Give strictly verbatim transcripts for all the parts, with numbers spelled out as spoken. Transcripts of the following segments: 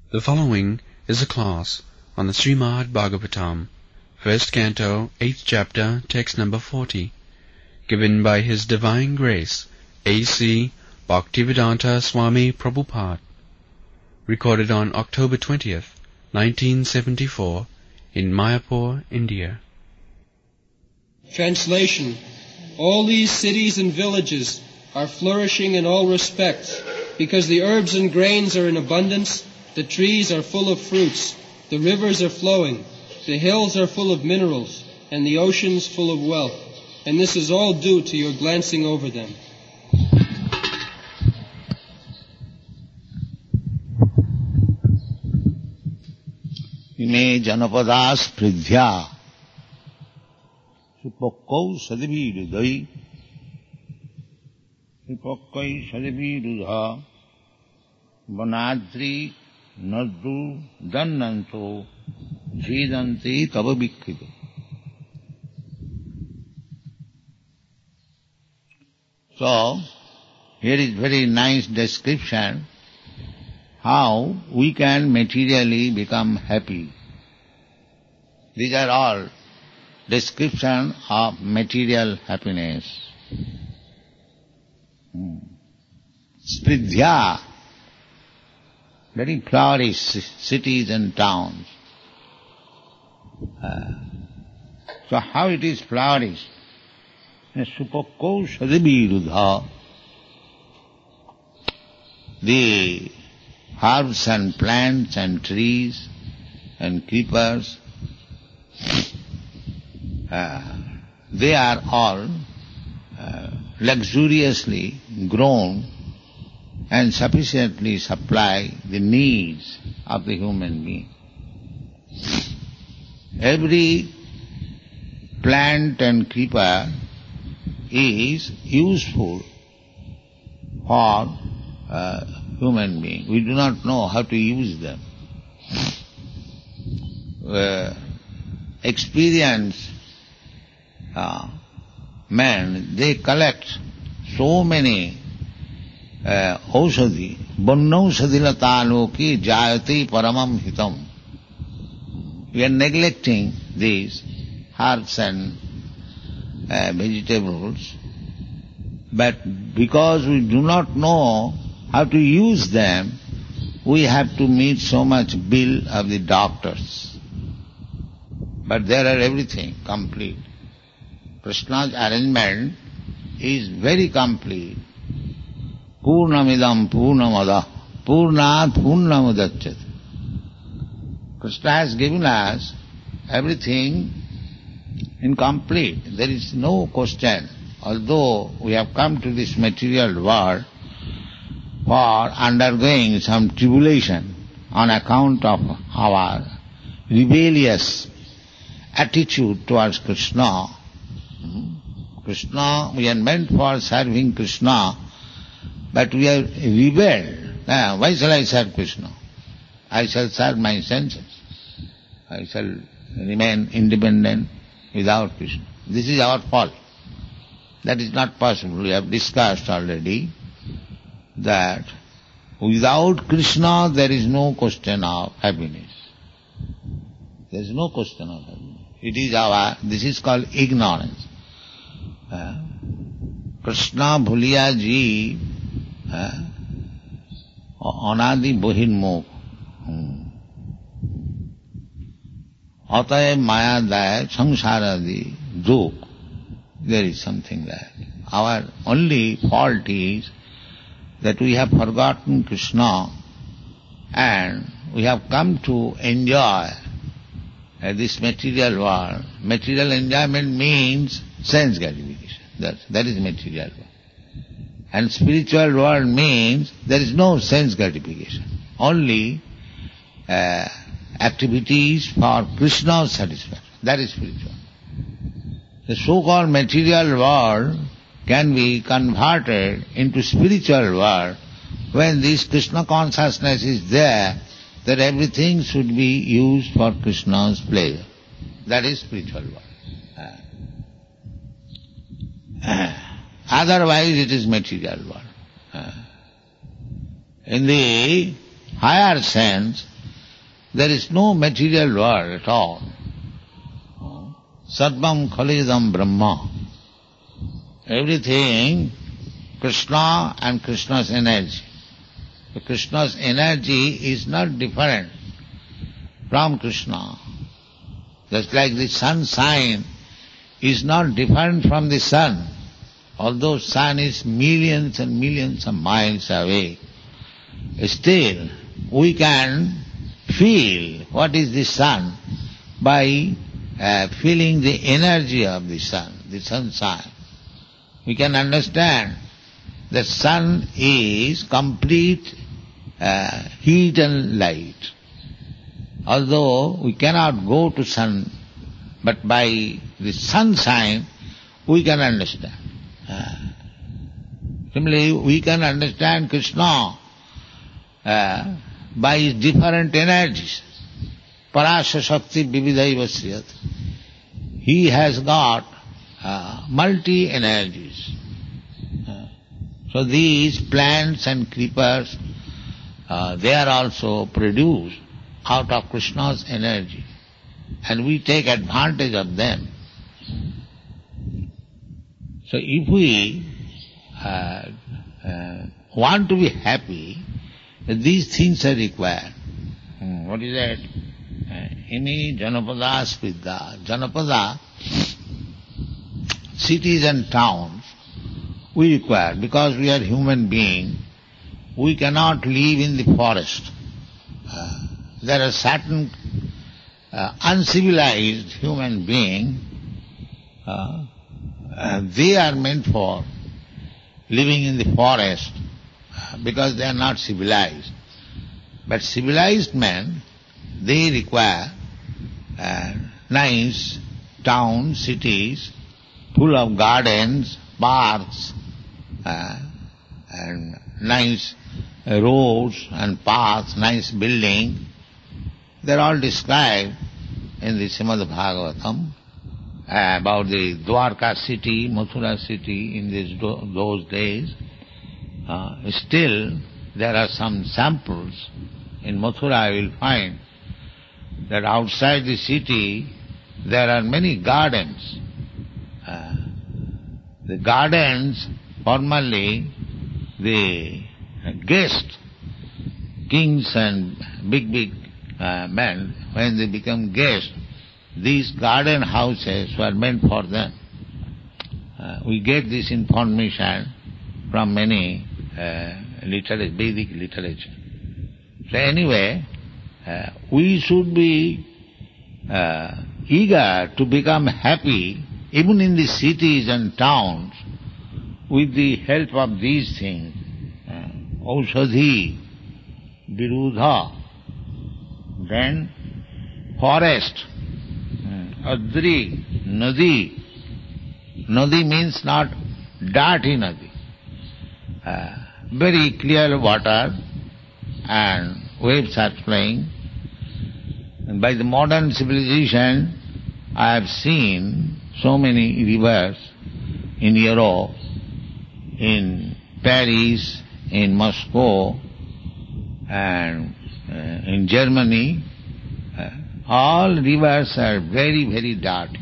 The following is a class on the Srimad Bhagavatam, first canto, eighth chapter, text number forty, given by His Divine Grace, A C Bhaktivedanta Swami Prabhupada, recorded on October twentieth, nineteen seventy-four, in Mayapur, India. Translation. All these cities and villages are flourishing in all respects, because the herbs and grains are in abundance, the trees are full of fruits, the rivers are flowing, the hills are full of minerals, and the oceans full of wealth. And this is all due to your glancing over them. Ime janapadas pridhya supakau sadivirudai supakai sadivirudha vanadri nadru dannanto jidanti tavabikrita. So, here is very nice description how we can materially become happy. These are all description of material happiness. Hmm. Spridhya, very flourish cities and towns. Uh, so how it is flourished? Supakau sadavirudha, the herbs and plants and trees and creepers, uh, they are all uh, luxuriously grown and sufficiently supply the needs of the human being. Every plant and creeper is useful for uh, human being. We do not know how to use them. Uh, experienced uh, men, they collect so many uh, aushadhi, bannaushadhilata loki jayati paramam hitam. We are neglecting these herbs and uh, vegetables, but because we do not know how to use them, we have to meet so much bill of the doctors. But there are everything complete. Krishna's arrangement is very complete. Purnamidam purnamada purnat purnamudachyat. Krishna has given us everything incomplete. There is no question. Although we have come to this material world for undergoing some tribulation on account of our rebellious attitude towards Krishna. Krishna, we are meant for serving Krishna, but we are rebelled. Ah, why shall I serve Krishna? I shall serve my senses. I shall remain independent without Krishna. This is our fault. That is not possible. We have discussed already that without Krishna there is no question of happiness. There is no question of happiness. It is our, this is called ignorance. Uh, Krishna bhuliya ji uh, anadi bohinmukh. Atay maya daya sangsaradi duk. There is something like our only fault is that we have forgotten Krishna and we have come to enjoy uh, this material world. Material enjoyment means sense gratification. That, that is material world. And spiritual world means there is no sense gratification. Only uh, activities for Krishna's satisfaction. That is spiritual. The so-called material world can be converted into spiritual world when this Krishna consciousness is there, that everything should be used for Krishna's pleasure. That is spiritual world. Uh, otherwise it is material world. Uh, in the higher sense, there is no material world at all. Sarvam Khalidam Brahma. Everything Krishna and Krishna's energy. So Krishna's energy is not different from Krishna. Just like the sunshine is not different from the sun. Although sun is millions and millions of miles away, still we can feel what is the sun by uh, feeling the energy of the sun, the sunshine. We can understand that sun is complete uh, heat and light. Although we cannot go to sun, but by the sunshine we can understand. Uh, similarly, we can understand Krishna uh, by his different energies. Parasya Shakti Vividhaiva Sriyat. He has got uh, multi-energies. Uh, so these plants and creepers, uh, they are also produced out of Krishna's energy. And we take advantage of them. So if we uh, uh, want to be happy, these things are required. Hmm, what is that? Imi Janapada Spridha. Janapada, cities and towns, we require. Because we are human beings, we cannot live in the forest. Uh, there are certain uh, uncivilized human beings, uh, Uh, they are meant for living in the forest uh, because they are not civilized. But civilized men, they require uh, nice towns, cities, full of gardens, parks, uh, and nice uh, roads and paths, nice buildings. They are all described in the Srimad Bhagavatam. Uh, about the Dwarka city, Mathura city in these do- those days. Uh, still, there are some samples. In Mathura I will find that outside the city there are many gardens. Uh, the gardens, formerly the guests, kings and big, big uh, men, when they become guests, these garden houses were meant for them. Uh, we get this information from many uh, literature, Vedic literature. So anyway, uh, we should be uh, eager to become happy even in the cities and towns with the help of these things. Uh, Aushadhi, Virudha, then forest, Adri, Nadi. Nadi means not dirty Nadi. Uh, very clear water and waves are flowing. And by the modern civilization, I have seen so many rivers in Europe, in Paris, in Moscow, and uh, in Germany. Uh, all rivers are very, very dirty.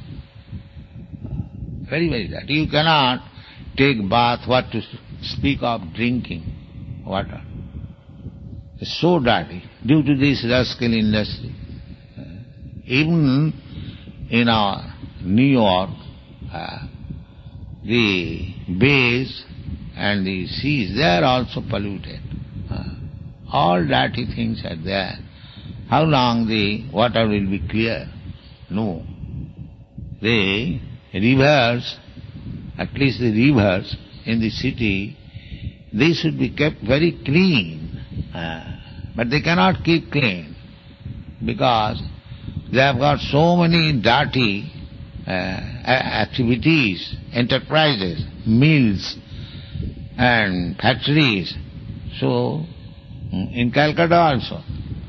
Very, very dirty. You cannot take bath, what to speak of drinking water. It's so dirty due to this rascal industry. Uh, even in our New York, uh, the bays and the seas, they are also polluted. Uh, all dirty things are there. How long the water will be clear? No. The rivers, at least the rivers in the city, they should be kept very clean. Uh, but they cannot keep clean because they have got so many dirty uh, activities, enterprises, mills and factories. So, in Calcutta also,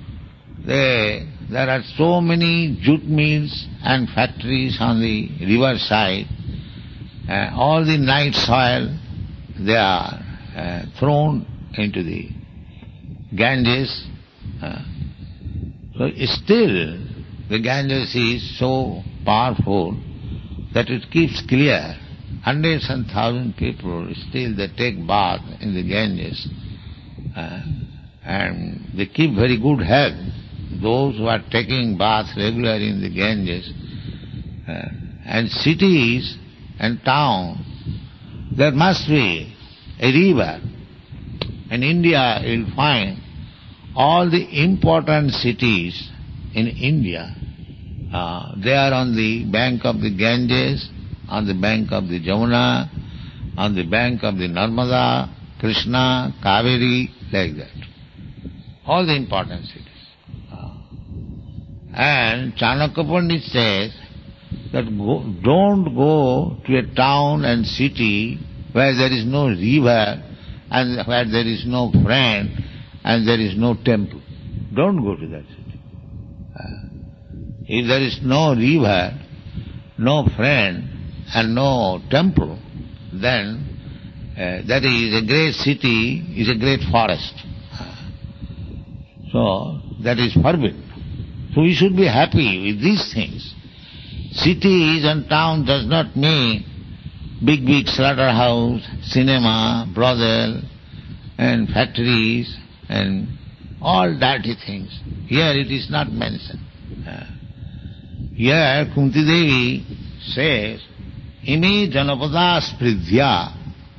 they, there are so many jute mills and factories on the river side. Uh, all the night soil, they are uh, thrown into the Ganges. Uh, So still the Ganges is so powerful that it keeps clear. Hundreds and thousands people still they take bath in the Ganges. Uh, and they keep very good health. Those who are taking bath regularly in the Ganges. Uh, and cities and towns, there must be a river. In India you'll find all the important cities in India, uh, they are on the bank of the Ganges, on the bank of the Jamuna, on the bank of the Narmada, Krishna, Kaveri, like that. All the important cities. Uh, and Chanakya Pandit says that go, don't go to a town and city where there is no river and where there is no friend and there is no temple. Don't go to that city. Uh, if there is no river, no friend and no temple, then uh, that is a great city, is a great forest. Uh, so that is forbidden. So we should be happy with these things. Cities and towns does not mean big, big slaughterhouse, cinema, brothel, and factories, and all dirty things. Here it is not mentioned. Uh, here Kunti Devi says, Ime janapada spridhya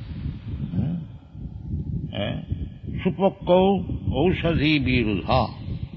supakkau aushadhi virudha.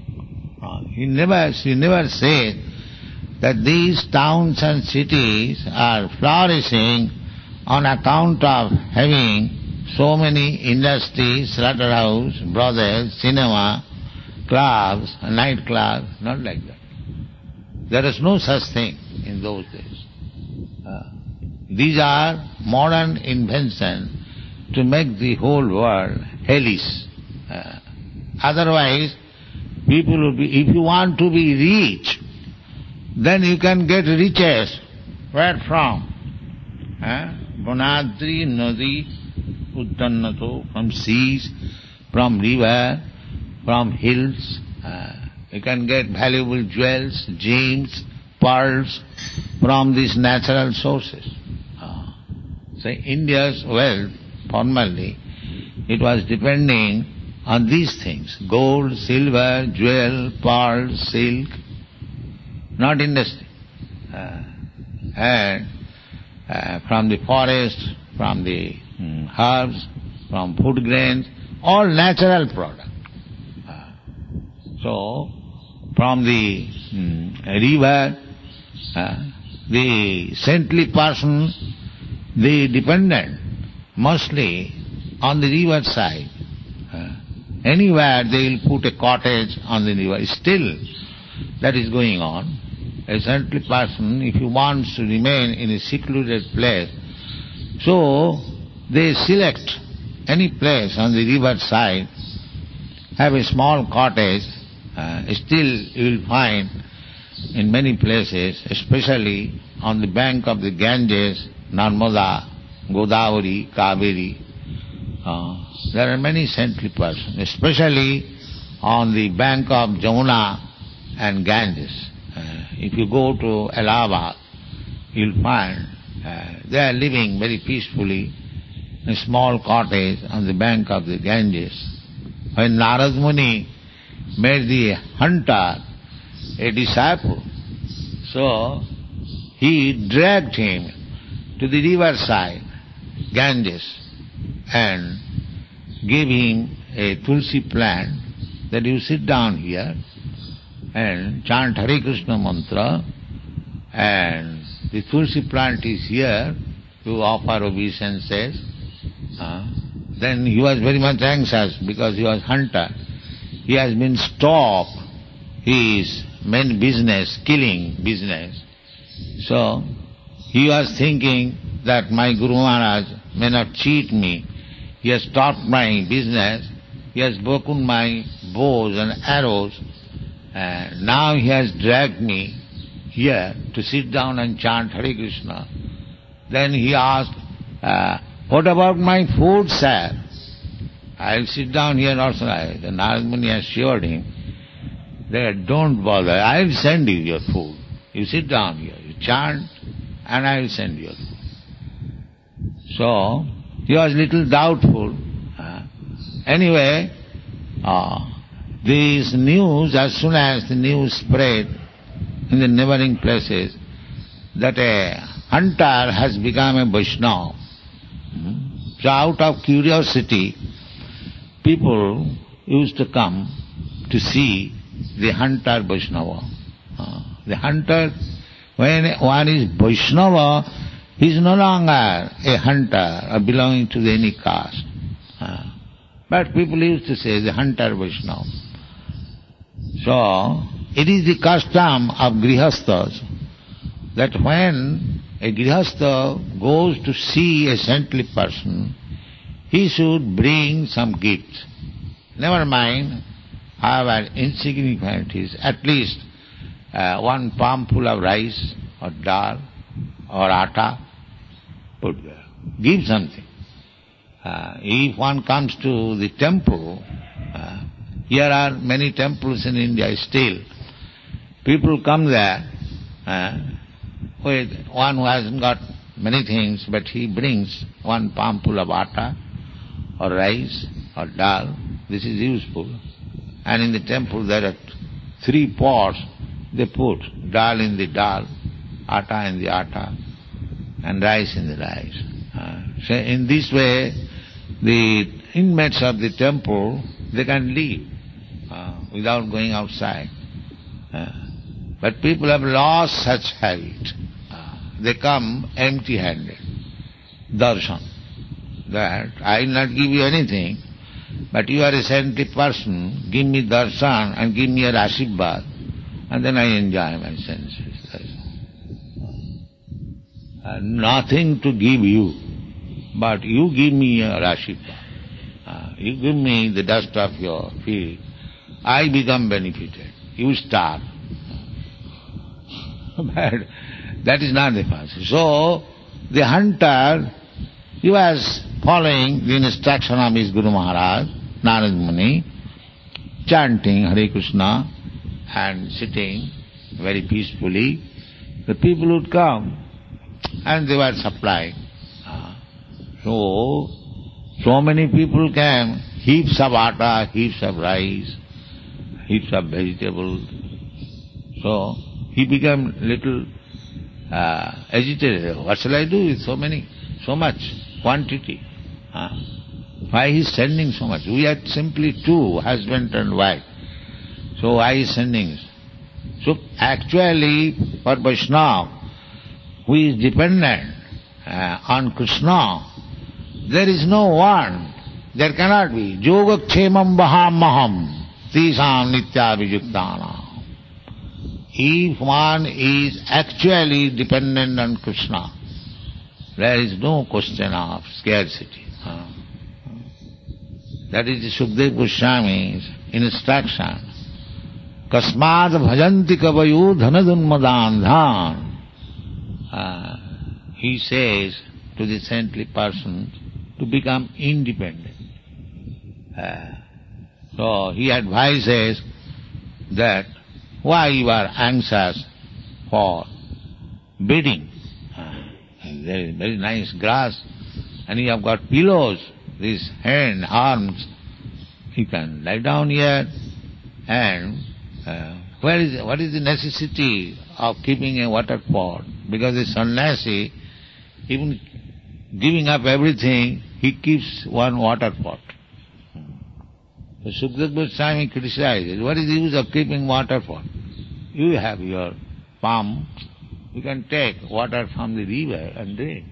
He never, she never said that these towns and cities are flourishing on account of having so many industries, slaughterhouse, brothels, cinema, clubs, night clubs, not like that. There is no such thing in those days. Uh, these are modern inventions to make the whole world hellish. Uh, otherwise, people will be, if you want to be rich, then you can get riches. Where from? Bonadri, Nadi, Uddannato, from seas, from river, from hills. Uh, you can get valuable jewels, gems, pearls from these natural sources. Uh, so India's wealth, formerly, it was depending on these things, gold, silver, jewel, pearl, silk, not industry. Uh, and uh, from the forest, from the um, herbs, from food grains, all natural product. Uh, so, from the um, river, uh, the saintly person, they depended mostly on the river side. Uh, anywhere they will put a cottage on the river. Still, that is going on. A saintly person, if he wants to remain in a secluded place, so they select any place on the river side, have a small cottage. Uh, still you will find in many places, especially on the bank of the Ganges, Narmada, Godavari, Kaveri, uh, there are many saintly persons, especially on the bank of Jamuna and Ganges. Uh, if you go to Allahabad, you'll find uh, they are living very peacefully in a small cottage on the bank of the Ganges. When Narad Muni made the hunter a disciple, so he dragged him to the riverside, Ganges, and gave him a tulsi plant that you sit down here and chant Hare Krishna mantra, and the tulsi plant is here, you offer obeisances. Uh, then he was very much anxious because he was hunter. He has been stopped his main business, killing business. So he was thinking that my Guru Maharaj may not cheat me. He has stopped my business. He has broken my bows and arrows. And now he has dragged me here to sit down and chant Hare Krishna. Then he asked, uh, what about my food, sir? I'll sit down here also. The Narad Muni assured him They don't bother. I will send you your food. You sit down here, you chant, and I will send you your food. So, he was little doubtful. Uh, anyway, uh, this news, as soon as the news spread in the neighboring places, that a hunter has become a Vaishnava. So out of curiosity, people used to come to see the hunter Vaishnava. Uh, the hunter, when one is Vaishnava, he is no longer a hunter or belonging to any caste. Uh, but people used to say the hunter Vaishnava. So, it is the custom of grihasthas that when a grihastha goes to see a saintly person, he should bring some gifts. Never mind, however insignificant it is, at least uh, one palmful of rice or dal or atta, put there. Give something. Uh, if one comes to the temple, uh, here are many temples in India still. People come there uh, with one who hasn't got many things, but he brings one palmful of atta or rice or dal. This is useful. And in the temple there are three pots. They put dal in the dal, atta in the atta, and rice in the rice. Uh, so in this way, the inmates of the temple, they can live uh, without going outside. Uh, but people have lost such habit. Uh, they come empty-handed. Darshan. That I will not give you anything, but you are a saintly person, give me darshan and give me your ashirvad, and then I enjoy my senses. Uh, nothing to give you, but you give me your ashirvad. Uh, you give me the dust of your feet, I become benefited. You starve. But that is not the person. So, the hunter, he was following the instruction of his Guru Maharaj, Narad Muni, chanting Hare Krishna and sitting very peacefully. The people would come and they were supplying. So, so many people came, heaps of atta, heaps of rice, heaps of vegetables. So, he became little uh, agitated. What shall I do with so many, so much quantity? Huh? Why he is sending so much? We are simply two, husband and wife. So why he is sending? So actually, for Vaishnava, who is dependent uh, on Krishna, there is no one, there cannot be. Yogakshemam vahamaham tisam nitya vijuktanam. If one is actually dependent on Krishna, there is no question of scarcity. Uh, that is Sukadeva Goswami's instruction. Kasmad bhajanti kavayu dhanadunmadandhan. Uh, he says to the saintly person to become independent. Uh, so he advises that why you are anxious for bedding. Uh, there is very nice grass and you have got pillows, these hand, arms. You can lie down here and uh, where is what is the necessity of keeping a water pot? Because the sannyasi, even giving up everything, he keeps one water pot. So Sukadeva Goswami criticizes, what is the use of keeping water pot? You have your palm, you can take water from the river and drink.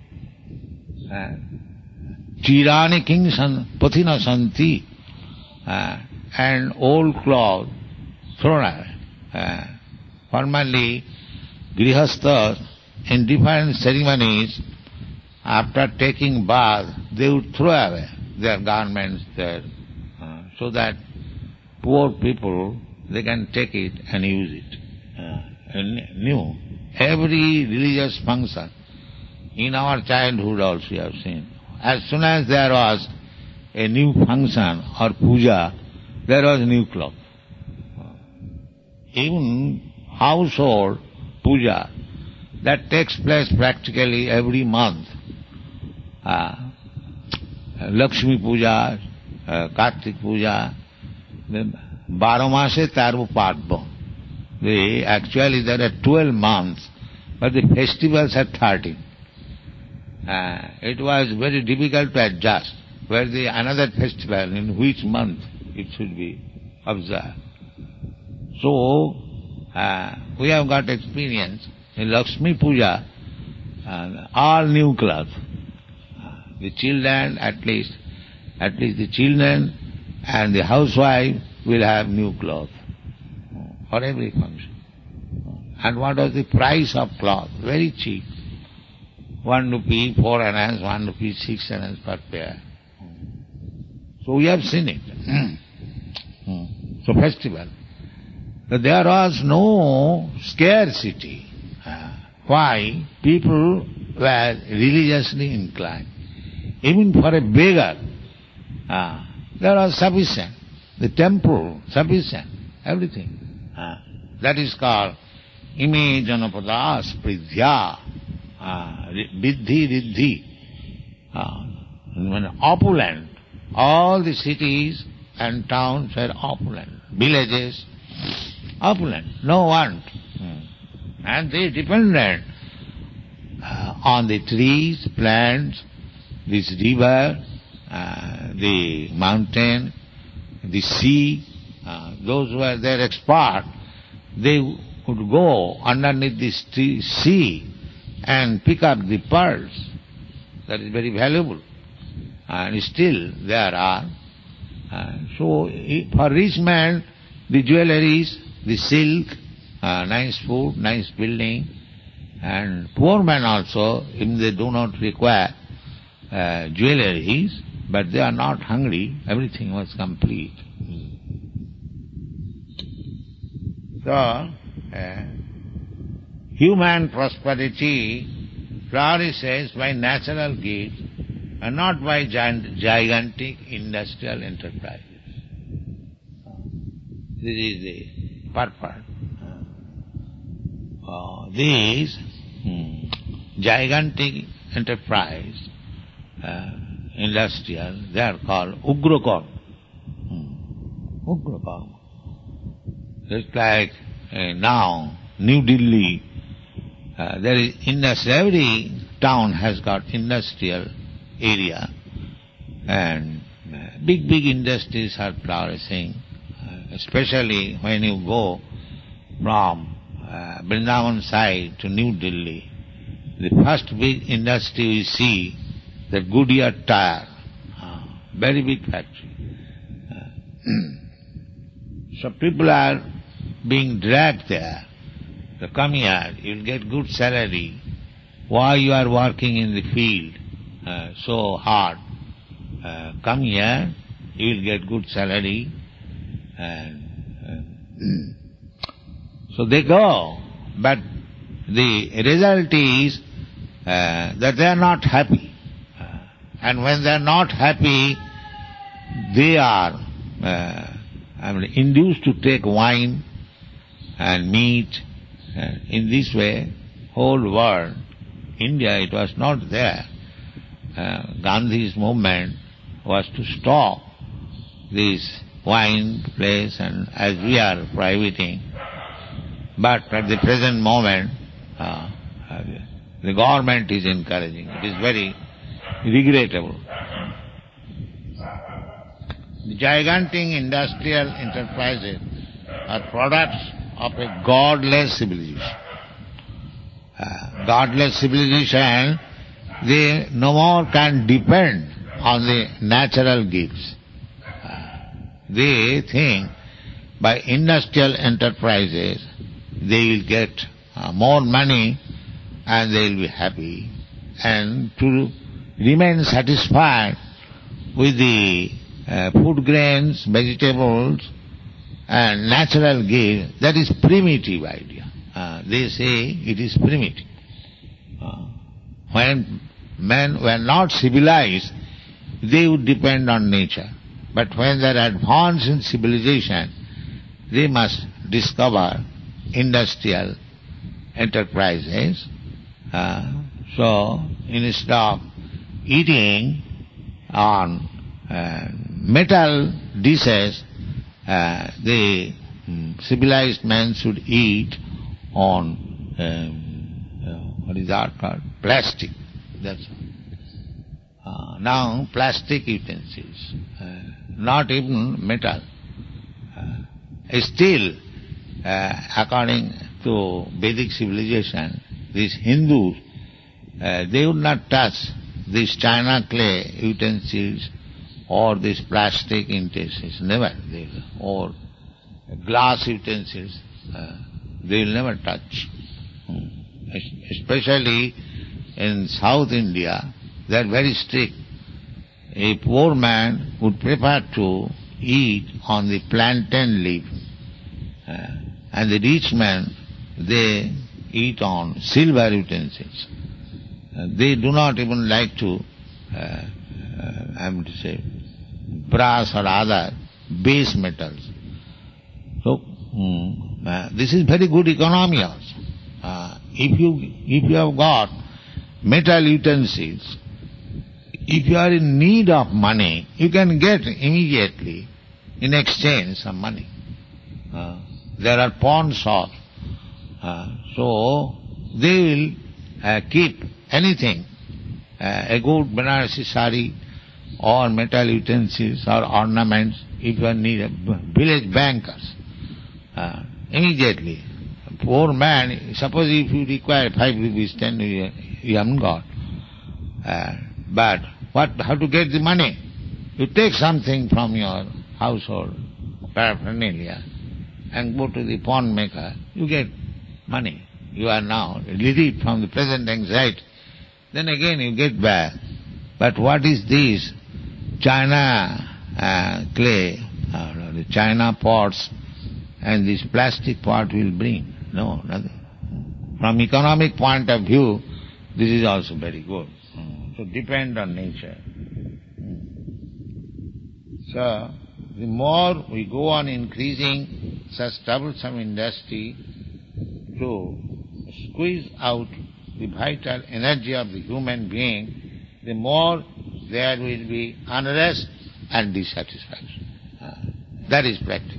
Chirani king san pathina santi, and old cloth thrown away. Uh, formerly, grihasthas in different ceremonies, after taking bath, they would throw away their garments there, uh, so that poor people, they can take it and use it. Uh, new. Every religious function, in our childhood also we have seen, as soon as there was a new function or puja, there was new cloth. even household puja, that takes place practically every month. Uh, Lakshmi puja, uh, Kartik puja, Baramase Taru Padma. They, actually there are twelve months, but the festivals are thirteen. Uh, it was very difficult to adjust where the another festival, in which month it should be observed. So, uh, we have got experience in Lakshmi Puja, uh, all new clothes. Uh, the children, at least, at least the children and the housewife will have new clothes for every function. And what was the price of cloth? Very cheap. One rupee, four annas, one rupee, six annas per pair. So we have seen it. So festival. But there was no scarcity. Why? People were religiously inclined. Even for a beggar, uh, there was sufficient. The temple, sufficient. Everything. Uh, that is called ime janapada spridhya, uh, viddhi riddhi. Uh, when opulent, all the cities and towns were opulent. Villages, opulent, no want. And they depended uh, on the trees, plants, this river, uh, the mountain, the sea. Uh, those who were their expert, they would go underneath this tree, sea and pick up the pearls. That is very valuable. And still there are. Uh, so for rich man, the jewelries, the silk, uh, nice food, nice building, and poor man also, if they do not require uh, jewelries, but they are not hungry, everything was complete. So, uh, human prosperity flourishes by natural gifts and not by giant, gigantic industrial enterprises. This is the purpose. Uh, these hmm, gigantic enterprise, uh, industrial, they are called Ugrakarma. Hmm. Ugrakarma. Just like uh, now, New Delhi, uh, there is industry, every town has got industrial area, and uh, big, big industries are flourishing, uh, especially when you go from uh, Vrindavan side to New Delhi. The first big industry we see, the Goodyear tire, uh, very big factory. Uh, so people are being dragged there. So come here, you'll get good salary. Why you are working in the field uh, so hard? Uh, come here, you'll get good salary. And uh, so they go, but the result is uh, that they are not happy. Uh, and when they are not happy, they are uh, I mean, induced to take wine and meat. Uh, in this way, whole world, India, it was not there. Uh, Gandhi's movement was to stop this wine place, and as we are prohibiting. But at the present moment, uh, uh, the government is encouraging. It is very regrettable. The gigantic industrial enterprises are products of a godless civilization. Uh, godless civilization, they no more can depend on the natural gifts. Uh, they think by industrial enterprises they will get uh, more money and they will be happy. And to remain satisfied with the uh, food grains, vegetables, and natural gifts, that is primitive idea. Uh, they say it is primitive. Uh, when men were not civilized, they would depend on nature. But when they are advanced in civilization, they must discover industrial enterprises. Uh, so instead of eating on uh, metal dishes, uh, the um, civilized man should eat on um, uh, what is that called? Plastic. That's all. Uh, now plastic utensils, uh, not even metal. Uh, still, uh, according to Vedic civilization, these Hindus, uh, they would not touch these china clay utensils or these plastic utensils, never. They will, or glass utensils, uh, they will never touch. Hmm. Especially in South India, they are very strict. A poor man would prefer to eat on the plantain leaf, uh, and the rich man, they eat on silver utensils. Uh, they do not even like to, uh, uh, I am to say, brass or other base metals. So, mm, uh, this is very good economy also. Uh, if you if you have got metal utensils, if you are in need of money, you can get immediately in exchange some money. Uh, there are pawn shops. Uh, so they will uh, keep anything, uh, a good Banarasi sari or metal utensils or ornaments, if you need a village bankers. Uh, immediately. A poor man, suppose if you require five rupees, ten rupees, you haven't got. Uh, but what, how to get the money? You take something from your household paraphernalia and go to the pawn maker, you get money. You are now relieved from the present anxiety. Then again you get back. But what is this? China uh, clay, uh, the China pots, and this plastic pot will bring? No, nothing. From economic point of view, this is also very good. So depend on nature. So the more we go on increasing such troublesome industry to squeeze out the vital energy of the human being, the more there will be unrest and dissatisfaction. Uh, that is practical.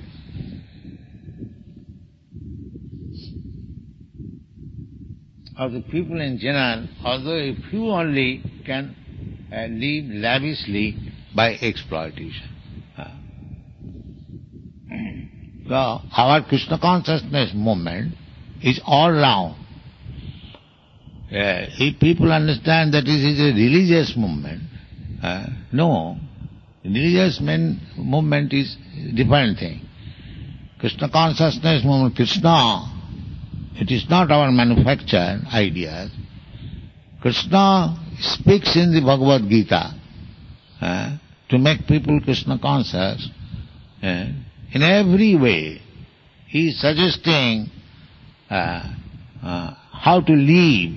Of the people in general, although a few only can uh, live lavishly by exploitation. Uh, so our Krishna consciousness movement is all round. Uh, if people understand that this is a religious movement, uh, no, religious men, movement is a different thing. Krishna consciousness movement, Krishna, it is not our manufactured ideas. Krishna speaks in the Bhagavad Gita uh, to make people Krishna conscious. Uh, in every way, he is suggesting uh, uh, how to live.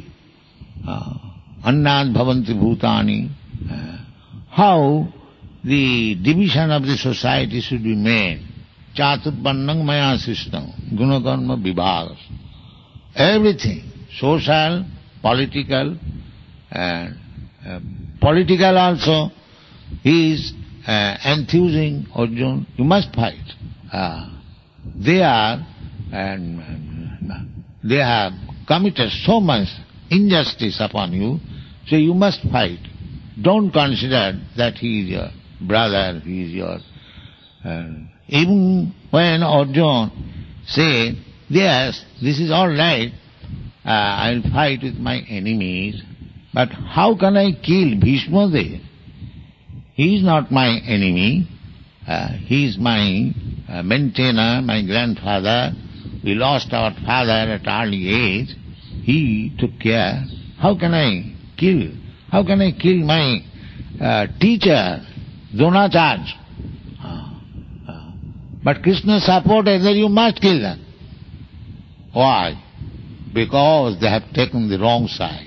Annad bhavanti bhutani, uh, how the division of the society should be made. Chatutpannam maya sistam, gunakarma vibhagas. Everything, social, political, and uh, political also, he is uh, enthusing Arjuna, you must fight. Uh, they are, and they have committed so much injustice upon you, so you must fight. Don't consider that he is your brother, he is your... Uh, even when Arjuna said, yes, this is all right, uh, I'll fight with my enemies, but how can I kill Bhishma Dev? He is not my enemy, uh, he is my uh, maintainer, my grandfather. We lost our father at early age. He took care. How can I kill? How can I kill my uh, teacher, Dronacharya? Uh, uh, but Krishna supported that you must kill them. Why? Because they have taken the wrong side.